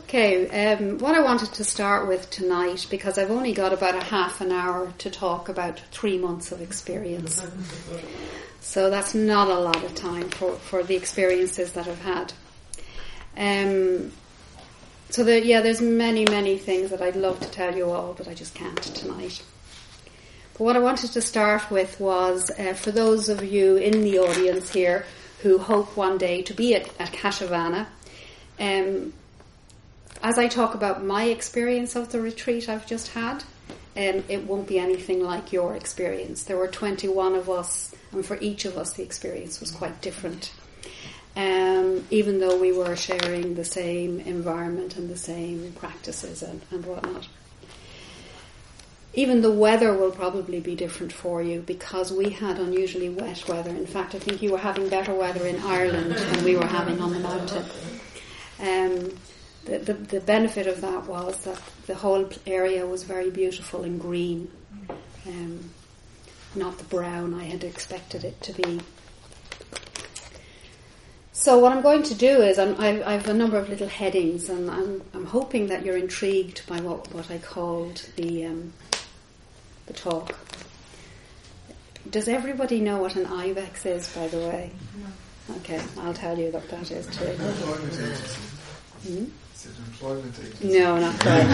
Okay, what I wanted to start with tonight, because I've only got about a half an hour to talk about 3 months of experience. So that's not a lot of time for the experiences that I've had. There's many things that I'd love to tell you all, but I just can't tonight. But what I wanted to start with was, for those of you in the audience here who hope one day to be at Cashavana, as I talk about my experience of the retreat I've just had, it won't be anything like your experience. There were 21 of us, and for each of us the experience was quite different. Even though we were sharing the same environment and the same practices and whatnot. Even the weather will probably be different for you, because we had unusually wet weather. In fact, I think you were having better weather in Ireland than we were having on the mountain. The benefit of that was that the whole area was very beautiful and green, not the brown I had expected it to be. So what I'm going to do is I have a number of little headings, and I'm hoping that you're intrigued by what I called the talk. Does everybody know what an IBEX is, by the way? No. Okay, I'll tell you what that is too. No, not quite.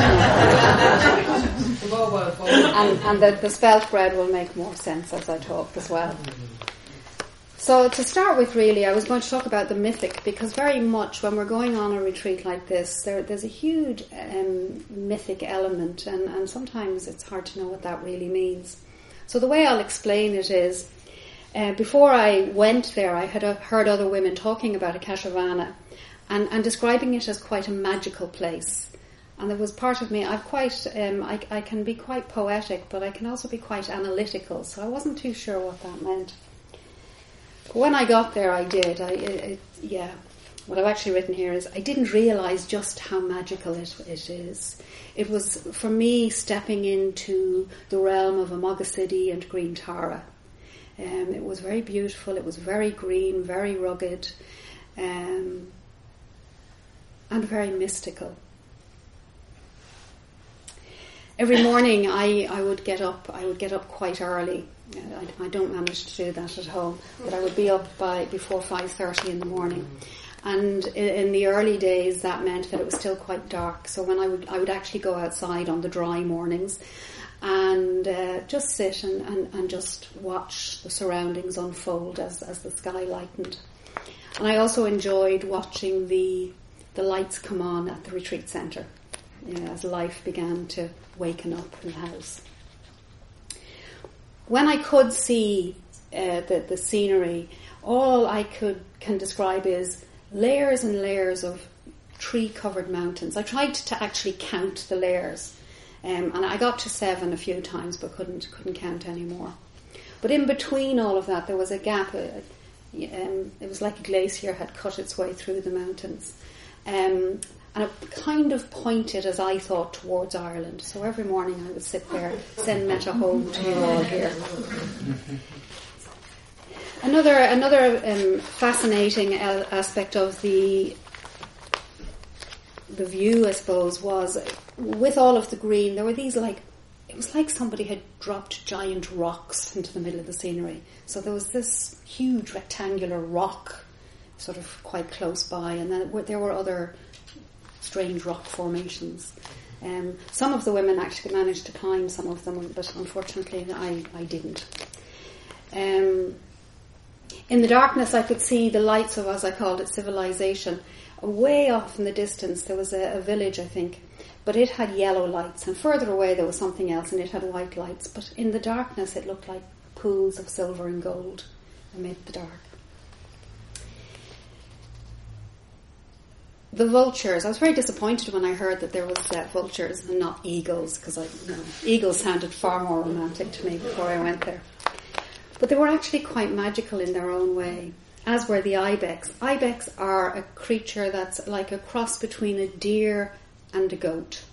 And the spelt bread will make more sense as I talk as well. So to start with, really, I was going to talk about the mythic, because very much when we're going on a retreat like this, there's a huge mythic element, and sometimes it's hard to know what that really means. So the way I'll explain it is, before I went there, I had heard other women talking about Akashavana and describing it as quite a magical place. And there was part of me, I can be quite poetic, but I can also be quite analytical, so I wasn't too sure what that meant. When I got there, I did. What I've actually written here is, I didn't realise just how magical it is. It was, for me, stepping into the realm of Amogasiddhi and Green Tara. It was very beautiful, it was very green, very rugged, and very mystical. Every morning I would get up quite early. I don't manage to do that at home, but I would be up before 5:30 in the morning. And in the early days, that meant that it was still quite dark. So when I would actually go outside on the dry mornings and just sit and just watch the surroundings unfold as the sky lightened. And I also enjoyed watching the lights come on at the retreat centre, as life began to waken up in the house. When I could see the scenery, all I can describe is layers and layers of tree-covered mountains. I tried to actually count the layers, and I got to 7 a few times, but couldn't count anymore. But in between all of that, there was a gap. It was like a glacier had cut its way through the mountains. And it kind of pointed, as I thought, towards Ireland. So every morning I would sit there, send metta home to you all here. Another fascinating aspect of the view, I suppose, was with all of the green, there were these it was like somebody had dropped giant rocks into the middle of the scenery. So there was this huge rectangular rock sort of quite close by, and then there were other strange rock formations. Some of the women actually managed to climb some of them, but unfortunately I didn't. In the darkness I could see the lights of, as I called it, civilization. Way off in the distance there was a village, I think, but it had yellow lights, and further away there was something else and it had white lights, but in the darkness it looked like pools of silver and gold amid the dark. The vultures. I was very disappointed when I heard that there was vultures and not eagles, because eagles sounded far more romantic to me before I went there. But they were actually quite magical in their own way, as were the ibex. Ibex are a creature that's like a cross between a deer and a goat.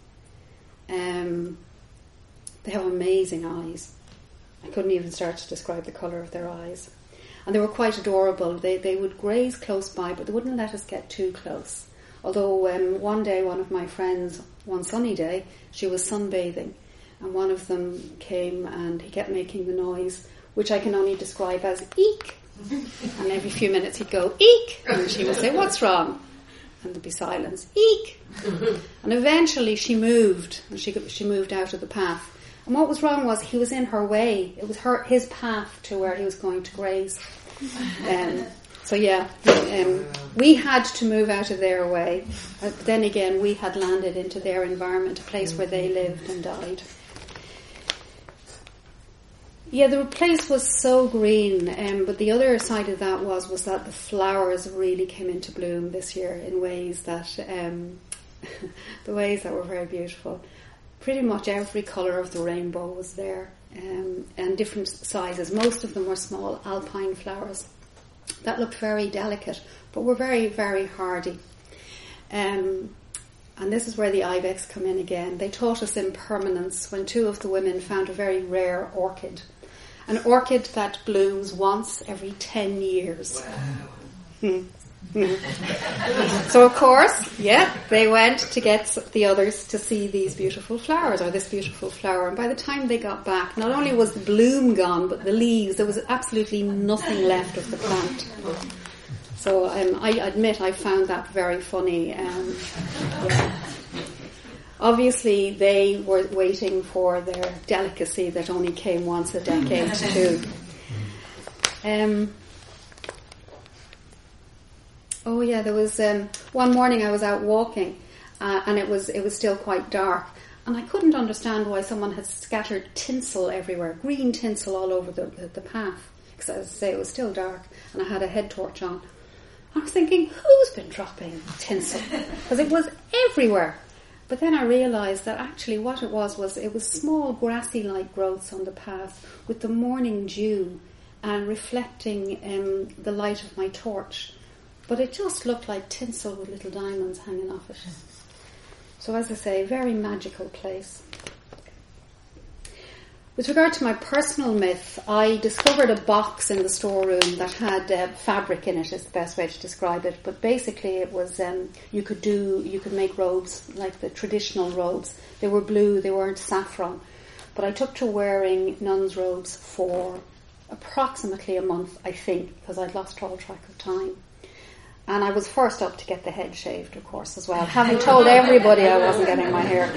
They have amazing eyes. I couldn't even start to describe the colour of their eyes. And they were quite adorable. They would graze close by, but they wouldn't let us get too close. Although one day, one of my friends, one sunny day, she was sunbathing, and one of them came and he kept making the noise, which I can only describe as eek. And every few minutes he'd go, eek! And she would say, what's wrong? And there'd be silence, eek! And eventually she moved, and she moved out of the path. And what was wrong was he was in her way. It was his path to where he was going to graze. We had to move out of their way. But then again, we had landed into their environment, a place where they lived and died. Yeah, the place was so green, but the other side of that was that the flowers really came into bloom this year in ways that, the ways that were very beautiful. Pretty much every colour of the rainbow was there, and different sizes. Most of them were small alpine flowers that looked very delicate, but were very, very hardy. And this is where the ibex come in again. They taught us impermanence when two of the women found a very rare orchid. An orchid that blooms once every 10 years. Wow. So of course, they went to get the others to see these beautiful flowers, or this beautiful flower. And by the time they got back, not only was the bloom gone, but the leaves, there was absolutely nothing left of the plant. So I admit I found that very funny. Obviously, they were waiting for their delicacy that only came once a decade too. There was one morning I was out walking, and it was still quite dark, and I couldn't understand why someone had scattered tinsel everywhere, green tinsel all over the path. Because, as I say, it was still dark, and I had a head torch on. I was thinking, who's been dropping tinsel? Because it was everywhere. But then I realised that actually what it was small grassy-like growths on the path with the morning dew and reflecting the light of my torch. But it just looked like tinsel with little diamonds hanging off it. So as I say, very magical place. With regard to my personal myth, I discovered a box in the storeroom that had fabric in it, is the best way to describe it. But basically it was, you could make robes, like the traditional robes. They were blue, they weren't saffron. But I took to wearing nun's robes for approximately a month, I think, because I'd lost all track of time. And I was first up to get the head shaved, of course, as well, having told everybody I wasn't getting my hair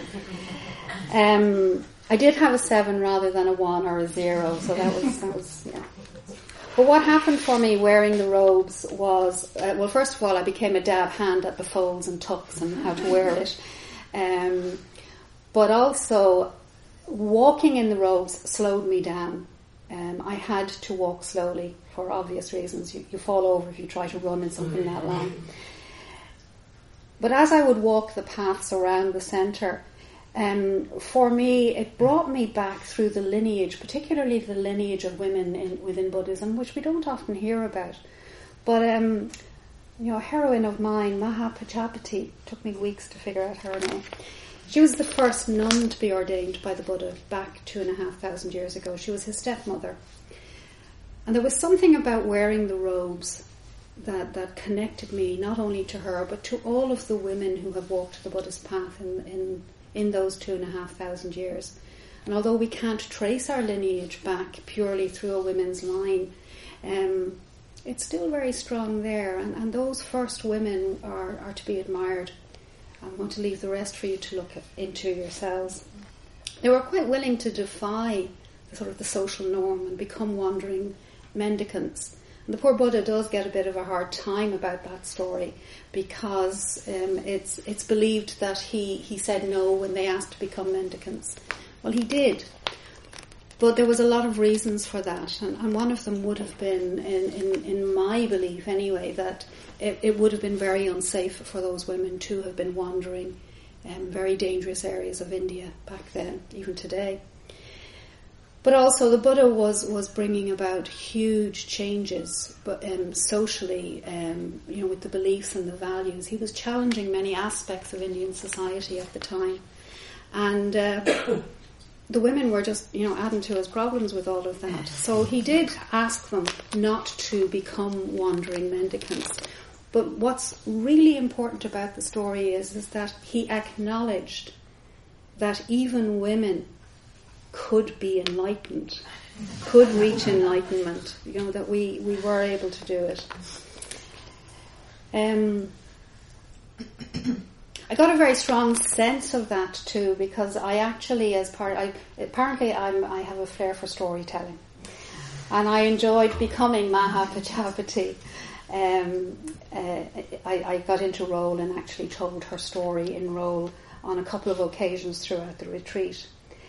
cut. I did have a 7 rather than a 1 or a 0, so that was. But what happened for me wearing the robes was, first of all, I became a dab hand at the folds and tucks and how to wear it. But also, walking in the robes slowed me down. I had to walk slowly for obvious reasons. You fall over if you try to run in something that long. But as I would walk the paths around the centre, for me, it brought me back through the lineage, particularly the lineage of women within Buddhism, which we don't often hear about. But a heroine of mine, Maha Prajapati, took me weeks to figure out her name. She was the first nun to be ordained by the Buddha back 2,500 years ago. She was his stepmother. And there was something about wearing the robes that connected me not only to her, but to all of the women who have walked the Buddhist path in those 2,500 years. And although we can't trace our lineage back purely through a women's line, it's still very strong there. And those first women are to be admired. I'm going to leave the rest for you to look into yourselves. They were quite willing to defy the social norm and become wandering mendicants. And the poor Buddha does get a bit of a hard time about that story, because it's believed that he said no when they asked to become mendicants. Well, he did, but there was a lot of reasons for that, and one of them would have been, in my belief anyway, that it would have been very unsafe for those women to have been wandering very dangerous areas of India back then, even today. But also the Buddha was bringing about huge changes, but socially, with the beliefs and the values. He was challenging many aspects of Indian society at the time. And the women were just, adding to his problems with all of that. So he did ask them not to become wandering mendicants. But what's really important about the story is that he acknowledged that even women could be enlightened, could reach enlightenment, that we were able to do it. I got a very strong sense of that too, because I actually, I have a flair for storytelling, and I enjoyed becoming Maha Prajapati. I got into role and actually told her story in role on a couple of occasions throughout the retreat.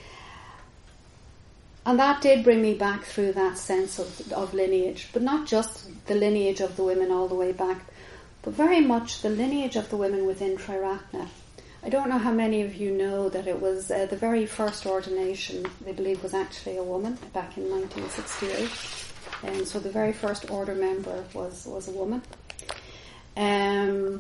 And that did bring me back through that sense of lineage, but not just the lineage of the women all the way back, but very much the lineage of the women within Triratna. I don't know how many of you know that it was the very first ordination, they believe, was actually a woman back in 1968. And so the very first order member was a woman. And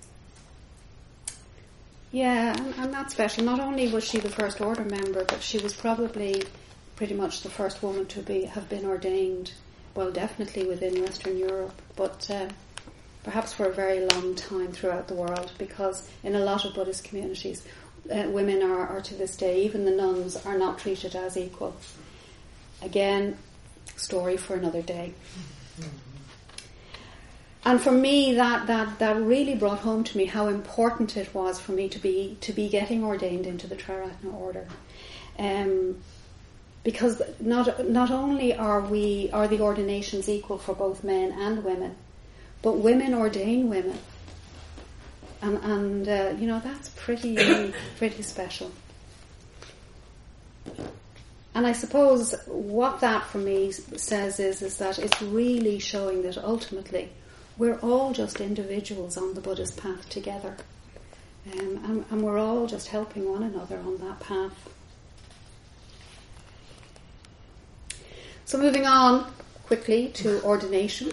that's special. Not only was she the first order member, but she was probably pretty much the first woman to have been ordained, well, definitely within Western Europe, but perhaps for a very long time throughout the world, because in a lot of Buddhist communities, women are to this day, even the nuns, are not treated as equal. Again, story for another day. And for me, that really brought home to me how important it was for me to be getting ordained into the Triratna order, because not only are the ordinations equal for both men and women, but women ordain women, and that's pretty unique, pretty special. And I suppose what that for me says is that it's really showing that ultimately we're all just individuals on the Buddhist path together, and we're all just helping one another on that path. So moving on quickly to ordination.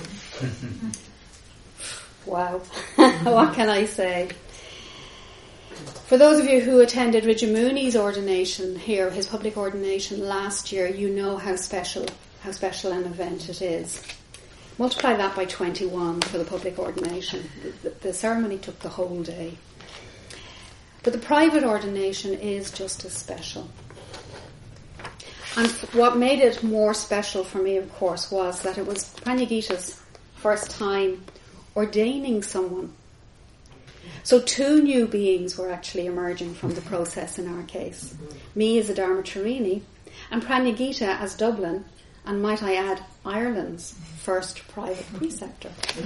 Wow, what can I say? For those of you who attended Rijamuni's ordination here, his public ordination last year, you know how special an event it is. Multiply that by 21 for the public ordination. The ceremony took the whole day. But the private ordination is just as special. And what made it more special for me, of course, was that it was Pranyagita's first time ordaining someone. So 2 new beings were actually emerging from the process in our case. Me as a Dharmacharini, and Pranyagita as Dublin, and might I add, Ireland's first private preceptor.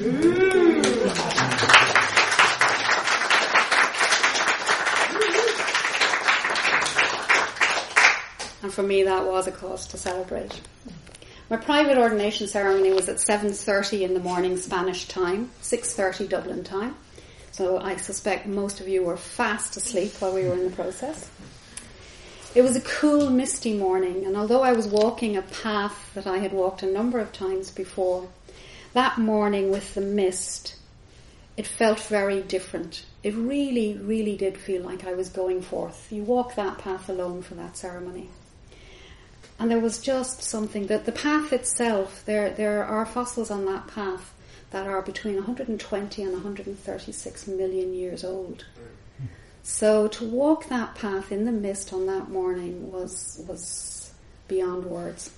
And for me that was a cause to celebrate. My private ordination ceremony was at 7:30 in the morning Spanish time, 6:30 Dublin time. So I suspect most of you were fast asleep while we were in the process. It was a cool, misty morning, and although I was walking a path that I had walked a number of times before, that morning with the mist, it felt very different. It really, really did feel like I was going forth. You walk that path alone for that ceremony. And there was just something that the path itself, there are fossils on that path that are between 120 and 136 million years old. So to walk that path in the mist on that morning was beyond words.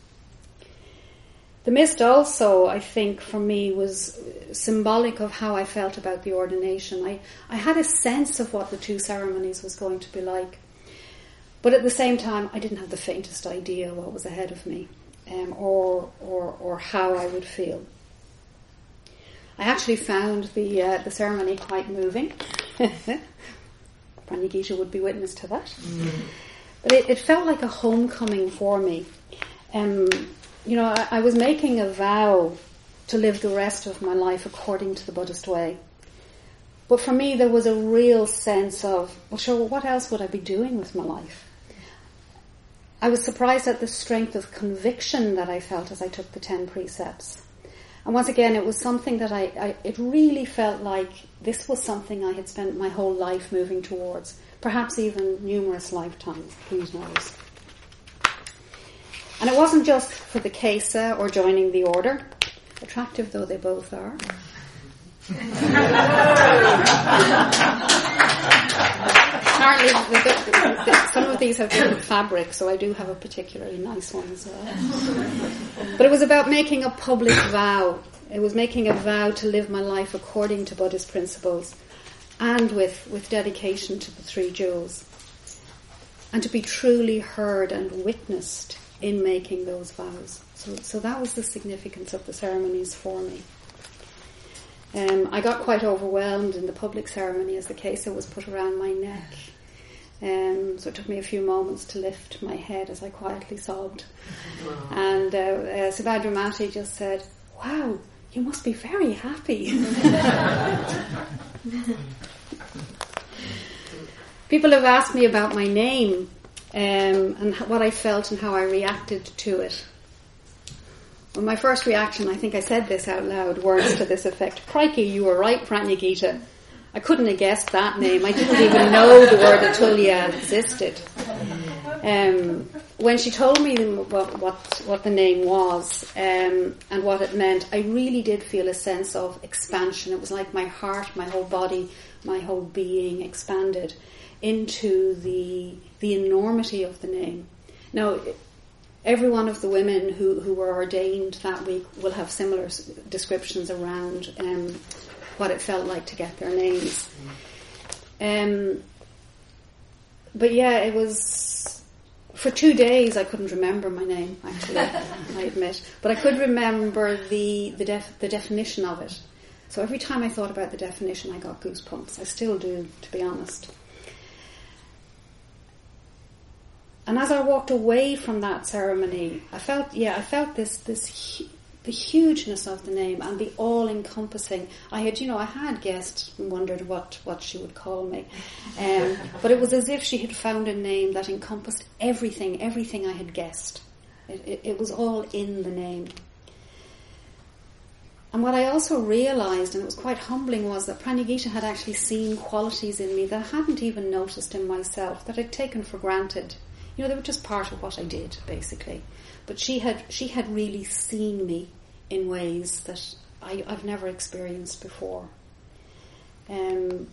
The mist also, I think, for me was symbolic of how I felt about the ordination. I had a sense of what the 2 ceremonies was going to be like. But at the same time, I didn't have the faintest idea what was ahead of me, or how I would feel. I actually found the ceremony quite moving. Pranyagita would be witness to that. But it felt like a homecoming for me. I was making a vow to live the rest of my life according to the Buddhist way. But for me, there was a real sense of, what else would I be doing with my life? I was surprised at the strength of conviction that I felt as I took the 10 precepts. And once again, it was something that it really felt like this was something I had spent my whole life moving towards, perhaps even numerous lifetimes, who knows. And it wasn't just for the Kesa or joining the order, attractive though they both are. Apparently, some of these have different fabric, so I do have a particularly nice one as well. But it was about making a public vow. It was making a vow to live my life according to Buddhist principles and with dedication to the Three Jewels. And to be truly heard and witnessed in making those vows. So that was the significance of the ceremonies for me. I got quite overwhelmed in the public ceremony as the kesa was put around my neck. So it took me a few moments to lift my head as I quietly sobbed. And Subhadra Mati just said, "Wow, you must be very happy." People have asked me about my name and what I felt and how I reacted to it. Well, my first reaction, I think I said this out loud, words to this effect: "Crikey, you were right, Pranyagita. I couldn't have guessed that name. I didn't even know the word Atulya existed." When she told me what the name was and what it meant, I really did feel a sense of expansion. It was like my heart, my whole body, my whole being expanded into the enormity of the name. Now, every one of the women who were ordained that week will have similar descriptions around what it felt like to get their names. But yeah, it was... For 2 days I couldn't remember my name, actually, I admit. But I could remember the definition of it. So every time I thought about the definition, I got goosebumps. I still do, to be honest. And as I walked away from that ceremony, I felt the hugeness of the name and the all-encompassing. I had guessed and wondered what she would call me. But it was as if she had found a name that encompassed everything I had guessed. It was all in the name. And what I also realised, and it was quite humbling, was that Pranyagita had actually seen qualities in me that I hadn't even noticed in myself, that I'd taken for granted. They were just part of what I did, basically. But she had really seen me in ways that I've never experienced before. And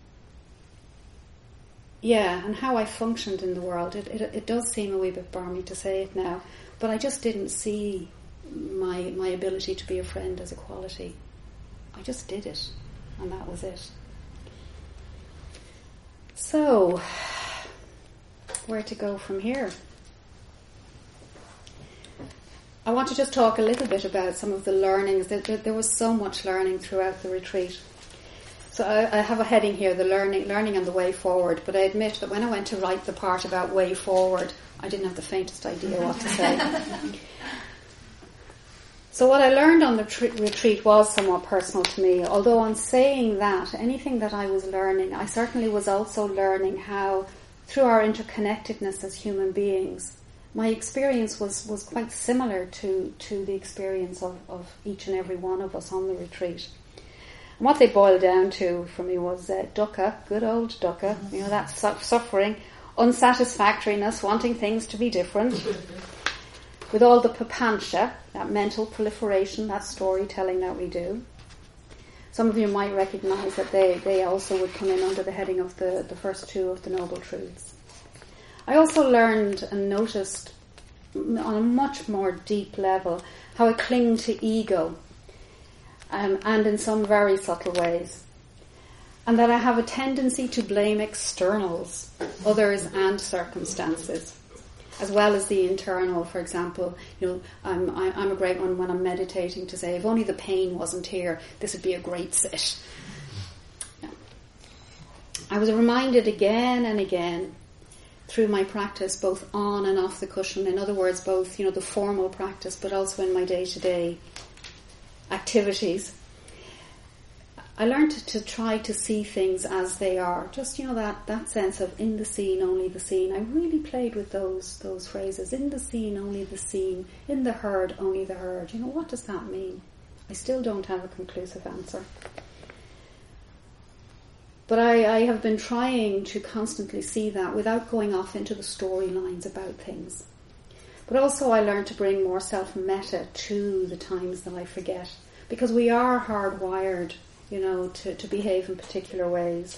how I functioned in the world. It does seem a wee bit balmy to say it now, but I just didn't see my ability to be a friend as a quality. I just did it, and that was it. So, where to go from here? I want to just talk a little bit about some of the learnings. There was so much learning throughout the retreat. So I have a heading here, the learning and the way forward. But I admit that when I went to write the part about way forward, I didn't have the faintest idea what to say. So what I learned on the retreat was somewhat personal to me. Although on saying that, anything that I was learning, I certainly was also learning how, through our interconnectedness as human beings, my experience was quite similar to the experience of each and every one of us on the retreat. And what they boiled down to for me was dukkha, good old dukkha, that suffering, unsatisfactoriness, wanting things to be different, with all the papancha, that mental proliferation, that storytelling that we do. Some of you might recognise that they also would come in under the heading of the first two of the Noble Truths. I also learned and noticed on a much more deep level how I cling to ego, and in some very subtle ways. And that I have a tendency to blame externals, others and circumstances, as well as the internal. For example, I'm a great one when I'm meditating to say, if only the pain wasn't here, this would be a great sit. Yeah. I was reminded again and again through my practice, both on and off the cushion. In other words, both, the formal practice, but also in my day-to-day activities. I learned to try to see things as they are. Just, that sense of in the seen, only the seen. I really played with those phrases. In the seen, only the seen. In the heard, only the heard. What does that mean? I still don't have a conclusive answer. But I have been trying to constantly see that without going off into the storylines about things. But also I learned to bring more self-metta to the times that I forget. Because we are hardwired to behave in particular ways.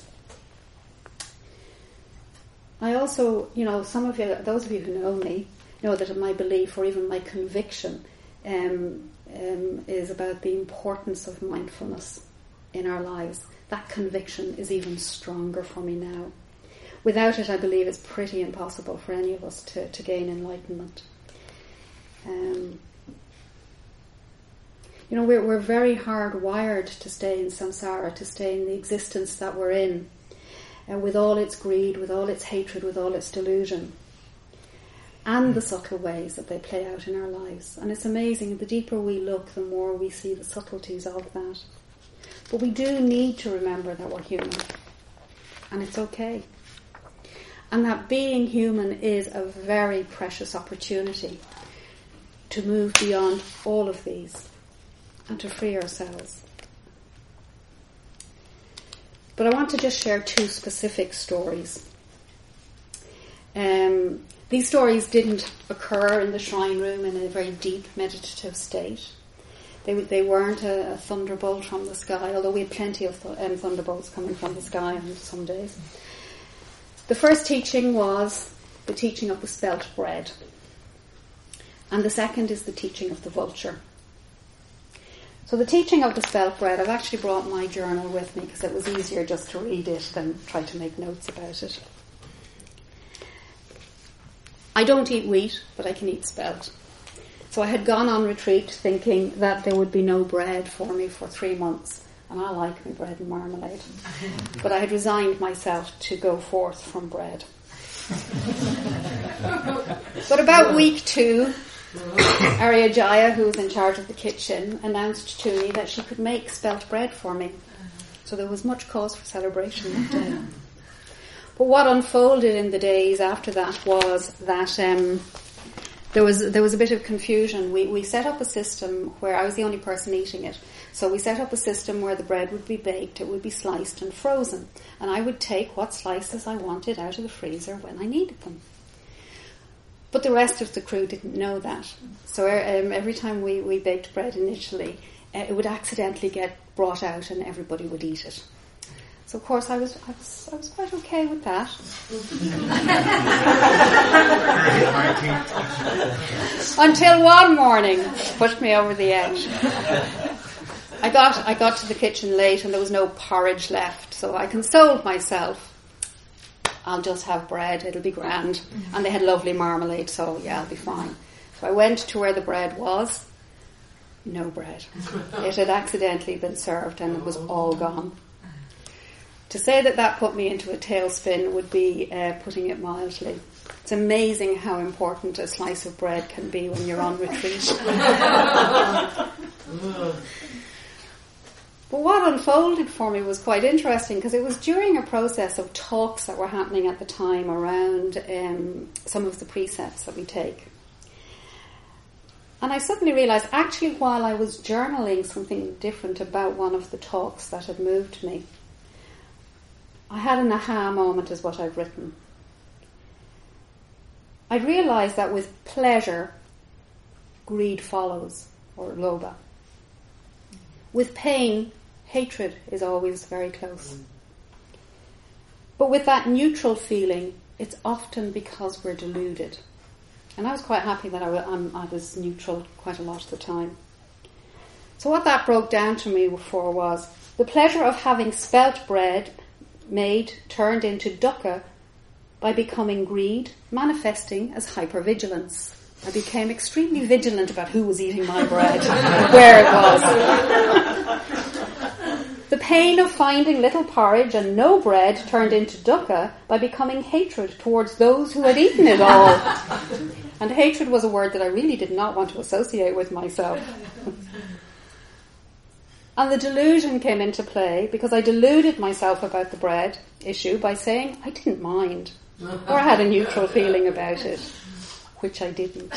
I also, some of you, those of you who know me, know that my belief or even my conviction is about the importance of mindfulness in our lives. That conviction is even stronger for me now. Without it, I believe it's pretty impossible for any of us to gain enlightenment. We're very hardwired to stay in samsara, to stay in the existence that we're in, with all its greed, with all its hatred, with all its delusion, and the subtle ways that they play out in our lives. And it's amazing, the deeper we look, the more we see the subtleties of that. But we do need to remember that we're human, and it's okay. And that being human is a very precious opportunity to move beyond all of these and to free ourselves. But I want to just share two specific stories. These stories didn't occur in the shrine room in a very deep meditative state. They weren't a thunderbolt from the sky, although we had plenty of thunderbolts coming from the sky on some days. The first teaching was the teaching of the spelt bread. And the second is the teaching of the vulture. So the teaching of the spelt bread, I've actually brought my journal with me because it was easier just to read it than try to make notes about it. I don't eat wheat, but I can eat spelt. So I had gone on retreat thinking that there would be no bread for me for 3 months. And I like my bread and marmalade. But I had resigned myself to go forth from bread. But about week 2, Arya Jaya, who was in charge of the kitchen, announced to me that she could make spelt bread for me. So there was much cause for celebration that day. But what unfolded in the days after that was that there was a bit of confusion. We set up a system where I was the only person eating it. So we set up a system where the bread would be baked, it would be sliced and frozen. And I would take what slices I wanted out of the freezer when I needed them. But the rest of the crew didn't know that. So every time we baked bread initially, it would accidentally get brought out and everybody would eat it. So of course I was quite okay with that. Until one morning pushed me over the edge. I got to the kitchen late and there was no porridge left, so I consoled myself. I'll just have bread, it'll be grand. And they had lovely marmalade, so yeah, I'll be fine. So I went to where the bread was. No bread. It had accidentally been served and it was all gone. To say that put me into a tailspin would be putting it mildly. It's amazing how important a slice of bread can be when you're on retreat. But what unfolded for me was quite interesting because it was during a process of talks that were happening at the time around some of the precepts that we take. And I suddenly realised, actually, while I was journaling something different about one of the talks that had moved me, I had an aha moment, is what I've written. I realised that with pleasure, greed follows, or lobha. With pain, hatred is always very close. But with that neutral feeling, it's often because we're deluded. And I was quite happy that I was neutral quite a lot of the time. So what that broke down to me for was the pleasure of having spelt bread made turned into dukkha by becoming greed, manifesting as hypervigilance. I became extremely vigilant about who was eating my bread, where it was. The pain of finding little porridge and no bread turned into dukkha by becoming hatred towards those who had eaten it all. And hatred was a word that I really did not want to associate with myself. And the delusion came into play because I deluded myself about the bread issue by saying I didn't mind, or I had a neutral feeling about it, which I didn't.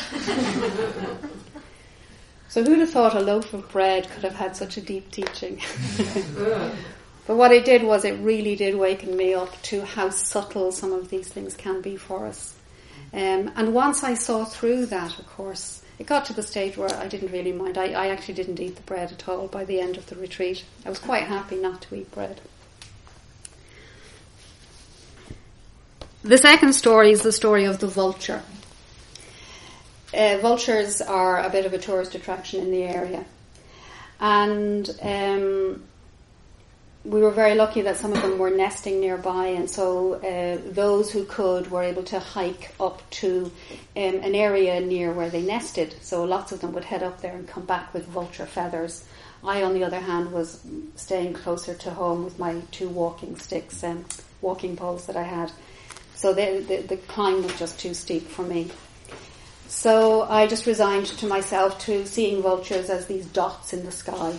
So who'd have thought a loaf of bread could have had such a deep teaching? But what it did was it really did waken me up to how subtle some of these things can be for us. And once I saw through that, of course, it got to the stage where I didn't really mind. I actually didn't eat the bread at all by the end of the retreat. I was quite happy not to eat bread. The second story is the story of the vulture. Vultures are a bit of a tourist attraction in the area. And we were very lucky that some of them were nesting nearby, and so those who could were able to hike up to an area near where they nested. So lots of them would head up there and come back with vulture feathers. I, on the other hand, was staying closer to home with my 2 walking sticks and walking poles that I had. So the climb was just too steep for me. So I just resigned to myself to seeing vultures as these dots in the sky.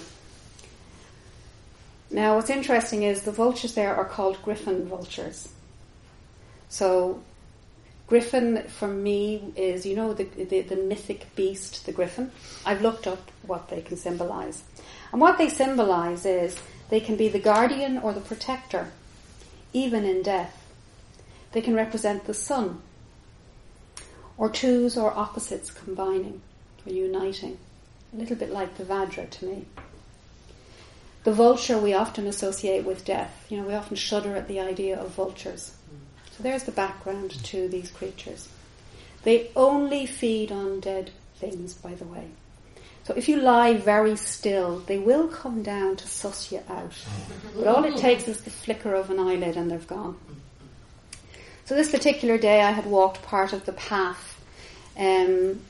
Now, what's interesting is the vultures there are called griffon vultures. So, griffon for me is, you know, the mythic beast, the griffon. I've looked up what they can symbolise. And what they symbolise is they can be the guardian or the protector, even in death. They can represent the sun, or twos or opposites combining or uniting. A little bit like the Vajra to me. The vulture we often associate with death. You know, we often shudder at the idea of vultures. So there's the background to these creatures. They only feed on dead things, by the way. So if you lie very still, they will come down to suss you out. But all it takes is the flicker of an eyelid and they've gone. So this particular day I had walked part of the path, and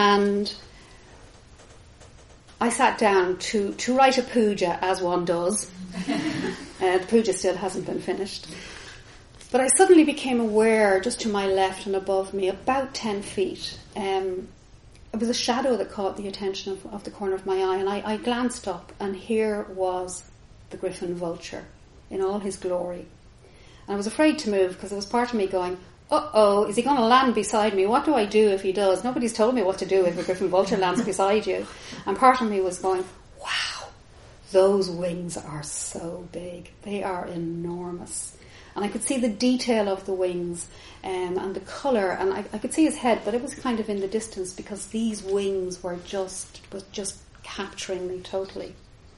I sat down to write a puja, as one does. The puja still hasn't been finished. But I suddenly became aware, just to my left and above me, about 10 feet, it was a shadow that caught the attention of the corner of my eye, and I glanced up, and here was the griffon vulture in all his glory. And I was afraid to move, because there was part of me going, uh-oh, is he going to land beside me? What do I do if he does? Nobody's told me what to do if a griffon vulture lands beside you. And part of me was going, wow, those wings are so big. They are enormous. And I could see the detail of the wings and the colour, and I could see his head, but it was kind of in the distance because these wings was just capturing me totally.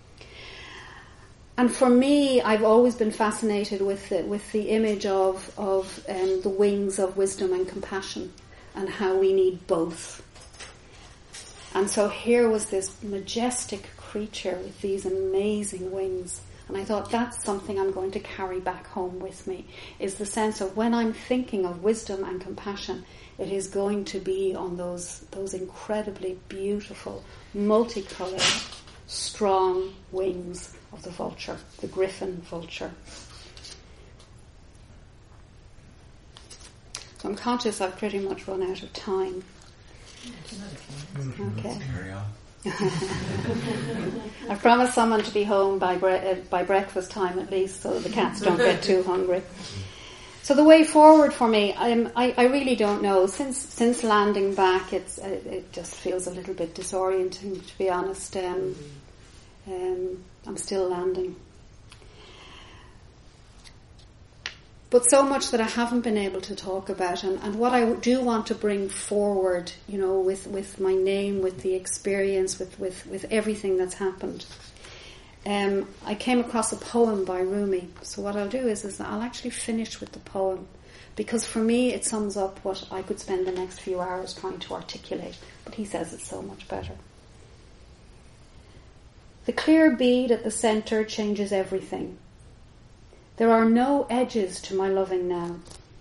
And for me, I've always been fascinated with the image of the wings of wisdom and compassion, and how we need both. And so here was this majestic creature with these amazing wings, and I thought that's something I'm going to carry back home with me, is the sense of when I'm thinking of wisdom and compassion, it is going to be on those incredibly beautiful, multicoloured, strong wings of the vulture, the griffon vulture. So I'm conscious I've pretty much run out of time. Okay. I've promised someone to be home by breakfast time at least, so the cats don't get too hungry. So the way forward for me, I really don't know. Since landing back, it just feels a little bit disorienting, to be honest. I'm still landing. But so much that I haven't been able to talk about, and what I do want to bring forward, you know, with my name, with the experience, with everything that's happened. I came across a poem by Rumi. So what I'll do is I'll actually finish with the poem, because for me it sums up what I could spend the next few hours trying to articulate. But he says it's so much better. The clear bead at the centre changes everything. There are no edges to my loving now.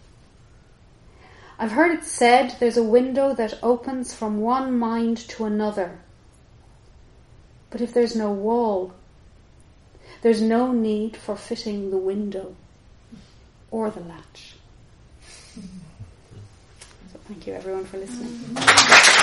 I've heard it said there's a window that opens from one mind to another. But if there's no wall, there's no need for fitting the window or the latch. So thank you everyone for listening.